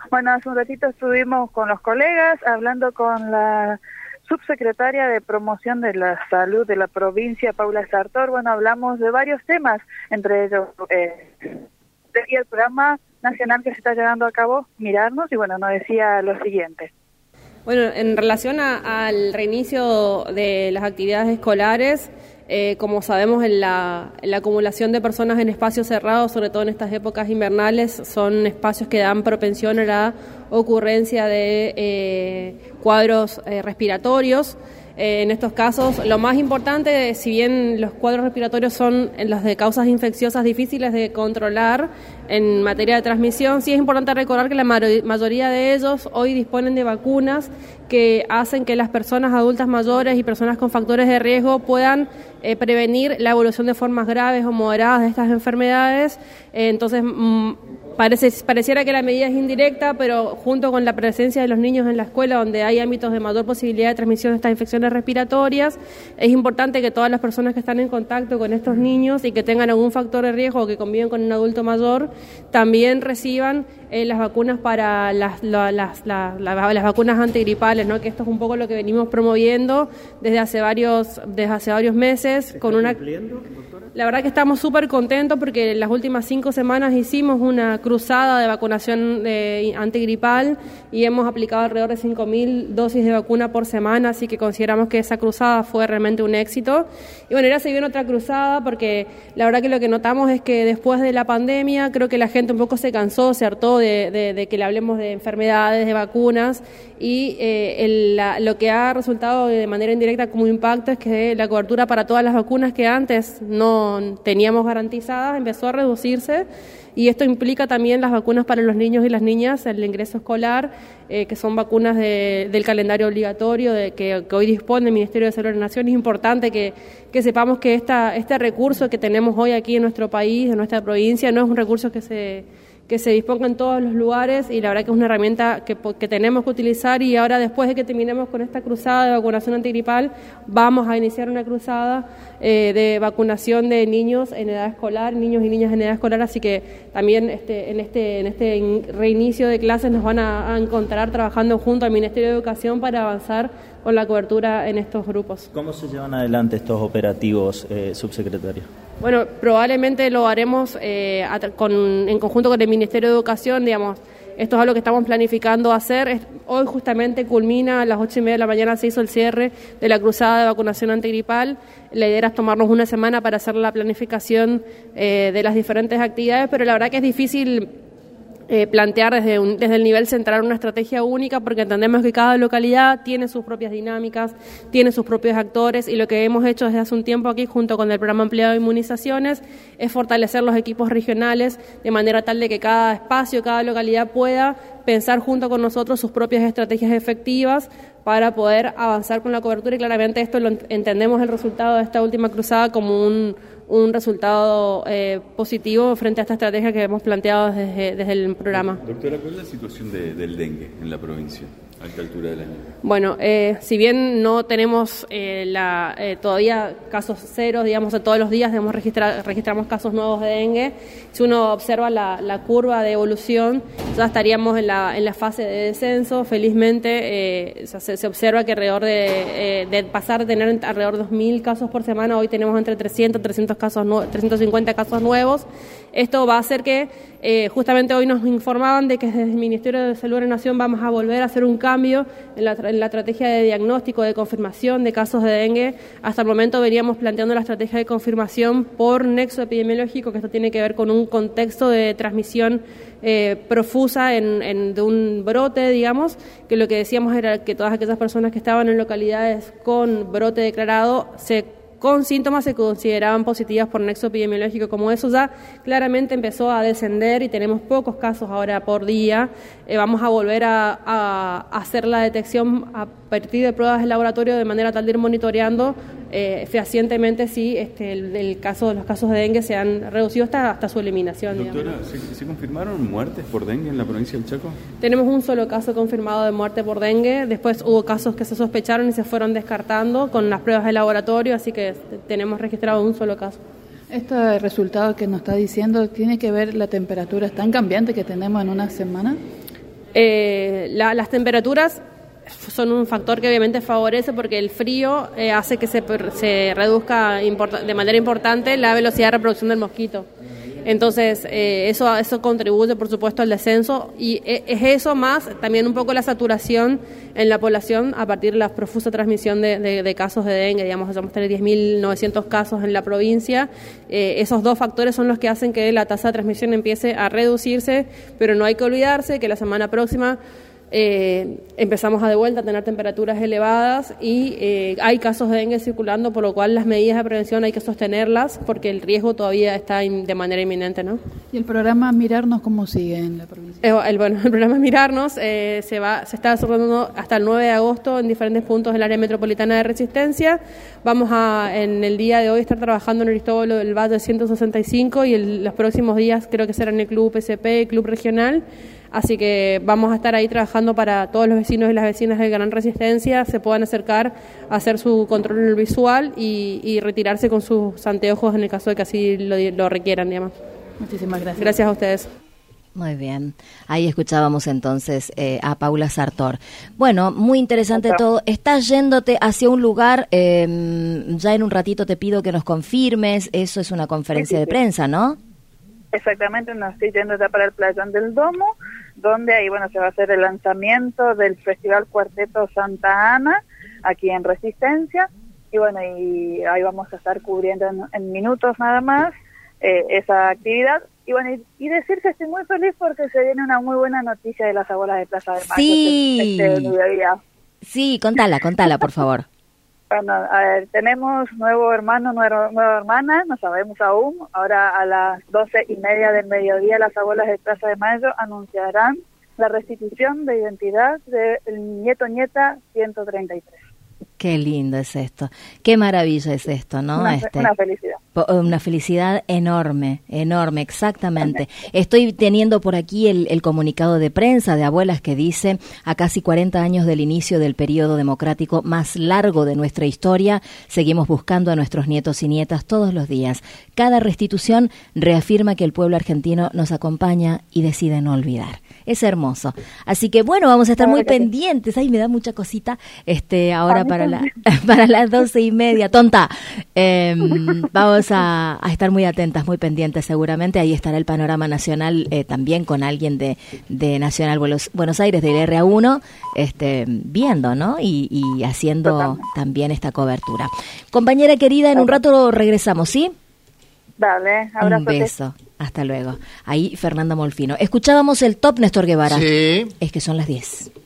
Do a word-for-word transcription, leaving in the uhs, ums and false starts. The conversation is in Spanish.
Bueno, hace un ratito estuvimos con los colegas hablando con la subsecretaria de Promoción de la Salud de la provincia, Paula Sartor. Bueno, hablamos de varios temas, entre ellos eh, el programa nacional que se está llevando a cabo, Mirarnos, y bueno, nos decía lo siguiente. Bueno, en relación a, al reinicio de las actividades escolares, eh, como sabemos, en la, en la acumulación de personas en espacios cerrados, sobre todo en estas épocas invernales, son espacios que dan propensión a la ocurrencia de eh, cuadros eh, respiratorios. Eh, en estos casos, lo más importante, si bien los cuadros respiratorios son los de causas infecciosas difíciles de controlar en materia de transmisión, sí es importante recordar que la mayoría de ellos hoy disponen de vacunas que hacen que las personas adultas mayores y personas con factores de riesgo puedan eh, prevenir la evolución de formas graves o moderadas de estas enfermedades. Eh, entonces, mmm, Parece, pareciera que la medida es indirecta, pero junto con la presencia de los niños en la escuela, donde hay ámbitos de mayor posibilidad de transmisión de estas infecciones respiratorias, es importante que todas las personas que están en contacto con estos niños y que tengan algún factor de riesgo o que conviven con un adulto mayor, también reciban eh, las vacunas para las, la, las, la, la, las vacunas antigripales, ¿no? Que esto es un poco lo que venimos promoviendo desde hace varios, desde hace varios meses. Con una, la verdad que estamos súper contentos porque en las últimas cinco semanas hicimos una cruzada de vacunación eh, antigripal y hemos aplicado alrededor de cinco mil dosis de vacuna por semana, así que consideramos que esa cruzada fue realmente un éxito. Y bueno, ahora se viene otra cruzada porque la verdad que lo que notamos es que después de la pandemia creo que la gente un poco se cansó, se hartó de, de, de que le hablemos de enfermedades, de vacunas, y eh, el, la, lo que ha resultado de manera indirecta como impacto es que la cobertura para todas las vacunas que antes no teníamos garantizadas empezó a reducirse. Y esto implica también las vacunas para los niños y las niñas, el ingreso escolar, eh, que son vacunas de, del calendario obligatorio de que, que hoy dispone el Ministerio de Salud de la Nación. Es importante que, que sepamos que esta, este recurso que tenemos hoy aquí en nuestro país, en nuestra provincia, no es un recurso que se... que se disponga en todos los lugares, y la verdad que es una herramienta que, que tenemos que utilizar. Y ahora, después de que terminemos con esta cruzada de vacunación antigripal, vamos a iniciar una cruzada eh, de vacunación de niños en edad escolar, niños y niñas en edad escolar, así que también este, en este en este reinicio de clases nos van a, a encontrar trabajando junto al Ministerio de Educación para avanzar con la cobertura en estos grupos. ¿Cómo se llevan adelante estos operativos, eh, subsecretario? Bueno, probablemente lo haremos eh, con, en conjunto con el Ministerio de Educación, digamos. Esto es algo que estamos planificando hacer. Hoy justamente culmina, a las ocho y media de la mañana se hizo el cierre de la cruzada de vacunación antigripal. La idea era tomarnos una semana para hacer la planificación eh, de las diferentes actividades, pero la verdad que es difícil Eh, plantear desde, un, desde el nivel central una estrategia única, porque entendemos que cada localidad tiene sus propias dinámicas, tiene sus propios actores, y lo que hemos hecho desde hace un tiempo aquí junto con el programa ampliado de inmunizaciones es fortalecer los equipos regionales de manera tal de que cada espacio, cada localidad pueda pensar junto con nosotros sus propias estrategias efectivas para poder avanzar con la cobertura, y claramente esto lo entendemos el resultado de esta última cruzada como un un resultado eh, positivo frente a esta estrategia que hemos planteado desde, desde el programa. Doctora, ¿cuál es la situación de, del dengue en la provincia a esta altura del año? Bueno, eh, si bien no tenemos eh, la, eh, todavía casos ceros, digamos, de todos los días debemos registrar, registramos casos nuevos de dengue, si uno observa la, la curva de evolución, ya estaríamos en la, en la fase de descenso. Felizmente eh, se, se observa que alrededor de, eh, de pasar de tener alrededor de dos mil casos por semana, hoy tenemos entre trescientos, trescientos casos, trescientos cincuenta casos nuevos. Esto va a hacer que, eh, justamente hoy nos informaban de que desde el Ministerio de Salud de la Nación vamos a volver a hacer un cambio en la, en la estrategia de diagnóstico, de confirmación de casos de dengue. Hasta el momento veníamos planteando la estrategia de confirmación por nexo epidemiológico, que esto tiene que ver con un contexto de transmisión eh, profusa en, en, de un brote, digamos, que lo que decíamos era que todas aquellas personas que estaban en localidades con brote declarado se con síntomas se consideraban positivas por nexo epidemiológico. Como eso ya claramente empezó a descender y tenemos pocos casos ahora por día, eh, vamos a volver a, a hacer la detección a partir de pruebas de laboratorio de manera tal de ir monitoreando eh, fehacientemente si este, el, el caso, los casos de dengue se han reducido hasta, hasta su eliminación. Doctora, ¿se, ¿se confirmaron muertes por dengue en la provincia del Chaco? Tenemos un solo caso confirmado de muerte por dengue, después hubo casos que se sospecharon y se fueron descartando con las pruebas de laboratorio, así que tenemos registrado un solo caso. ¿Este resultado que nos está diciendo tiene que ver la temperatura tan cambiante que tenemos en una semana? Eh, la, las temperaturas son un factor que obviamente favorece porque el frío eh, hace que se, se reduzca de manera importante la velocidad de reproducción del mosquito. Entonces, eh, eso eso contribuye, por supuesto, al descenso y es eso más también un poco la saturación en la población a partir de la profusa transmisión de, de, de casos de dengue. Digamos, vamos a tener diez mil novecientos casos en la provincia. Eh, esos dos factores son los que hacen que la tasa de transmisión empiece a reducirse, pero no hay que olvidarse que la semana próxima Eh, empezamos a de vuelta a tener temperaturas elevadas y eh, hay casos de dengue circulando, por lo cual las medidas de prevención hay que sostenerlas porque el riesgo todavía está in, de manera inminente, ¿no? ¿Y el programa Mirarnos cómo sigue en la provincia? Eh, el, bueno, el programa Mirarnos eh, se va se está desarrollando hasta el nueve de agosto en diferentes puntos del área metropolitana de Resistencia. Vamos a, en el día de hoy, estar trabajando en el Cristóbalo del Valle ciento sesenta y cinco y el, los próximos días creo que será en el Club P C P, Club Regional. Así que vamos a estar ahí trabajando para todos los vecinos y las vecinas de Gran Resistencia se puedan acercar a hacer su control visual y, y retirarse con sus anteojos en el caso de que así lo, lo requieran, digamos. Muchísimas gracias. Gracias a ustedes. Muy bien, ahí escuchábamos entonces eh, a Paula Sartor. Bueno, muy interesante todo. Estás yéndote hacia un lugar, eh, ya en un ratito te pido que nos confirmes, eso es una conferencia sí, sí, sí. de prensa, ¿no? Exactamente, nos estoy yendo ya para el Playón del Domo, donde ahí bueno se va a hacer el lanzamiento del Festival Cuarteto Santa Ana, aquí en Resistencia, y bueno, y ahí vamos a estar cubriendo en, en minutos nada más eh, esa actividad. Y bueno, y, y decir que estoy muy feliz porque se viene una muy buena noticia de las abuelas de Plaza de Mayo. Sí, este, este mediodía. Sí, contala, contala, por favor. Bueno, a ver, tenemos nuevo hermano, nueva, nueva hermana, no sabemos aún. Ahora a las doce y media del mediodía las abuelas de Plaza de Mayo anunciarán la restitución de identidad del nieto-nieta ciento treinta y tres. Qué lindo es esto, qué maravilla es esto, ¿no? Una, este, una felicidad. Una felicidad enorme, enorme, exactamente. Estoy teniendo por aquí el, el comunicado de prensa de abuelas que dice: a casi cuarenta años del inicio del periodo democrático más largo de nuestra historia, seguimos buscando a nuestros nietos y nietas todos los días. Cada restitución reafirma que el pueblo argentino nos acompaña y decide no olvidar. Es hermoso. Así que bueno, vamos a estar muy pendientes. Ay, me da mucha cosita este ahora para la, para las doce y media. Tonta. Eh, vamos a, a estar muy atentas, muy pendientes seguramente. Ahí estará el panorama nacional eh, también con alguien de, de Nacional Buenos, Buenos Aires, del R A uno, este, viendo, ¿no? Y, y haciendo Totalmente. también esta cobertura. Compañera querida, en un rato regresamos, ¿sí? Dale, abrazo. Un beso. Hasta luego. Ahí Fernanda Molfino. Escuchábamos el top Néstor Guevara. Sí. Es que son las diez.